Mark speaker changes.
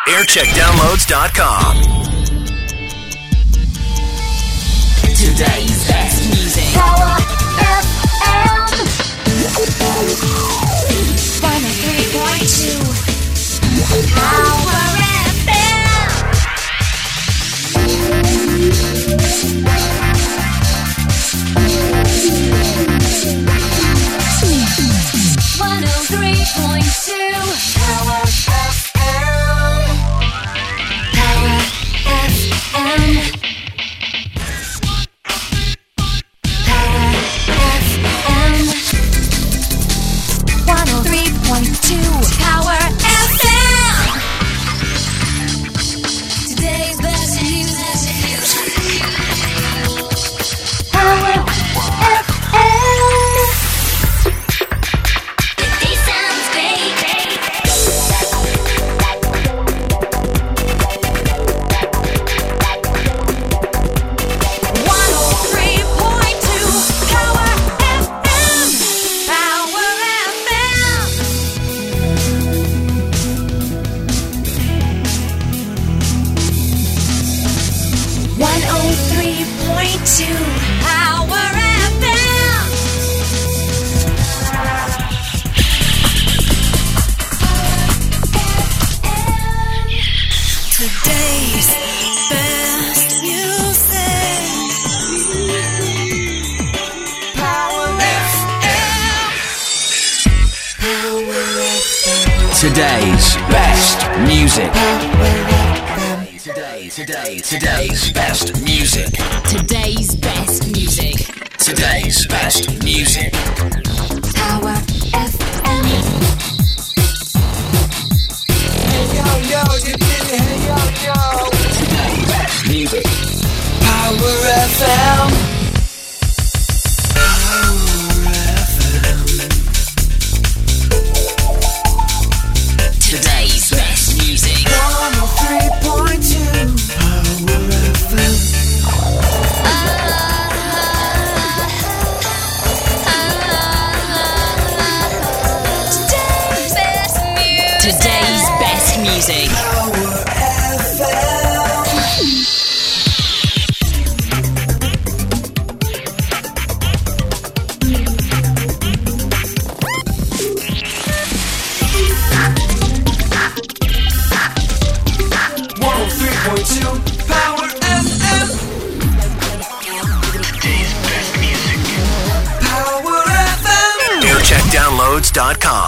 Speaker 1: aircheckdownloads.com.
Speaker 2: Today's best music.
Speaker 3: Power FM 103.2. Power FM 103.2. Power FM. Power FM. Power FM 103.2. Power FM. Today's best music. Power FM. It sounds great. 103.2. Power FM. Power FM. One oh 3.2 Power FM. Today's best music. Power FM. Power FM.
Speaker 1: Today's best music. Today's best music.
Speaker 2: Today's best music.
Speaker 1: Today's best music.
Speaker 3: Power FM.
Speaker 1: Today's best music.
Speaker 4: Power FM.
Speaker 2: Today's best music.
Speaker 4: 103.2. Power FM.
Speaker 2: Today's best music.
Speaker 4: Power FM. Power FM.
Speaker 1: aircheckdownloads.com.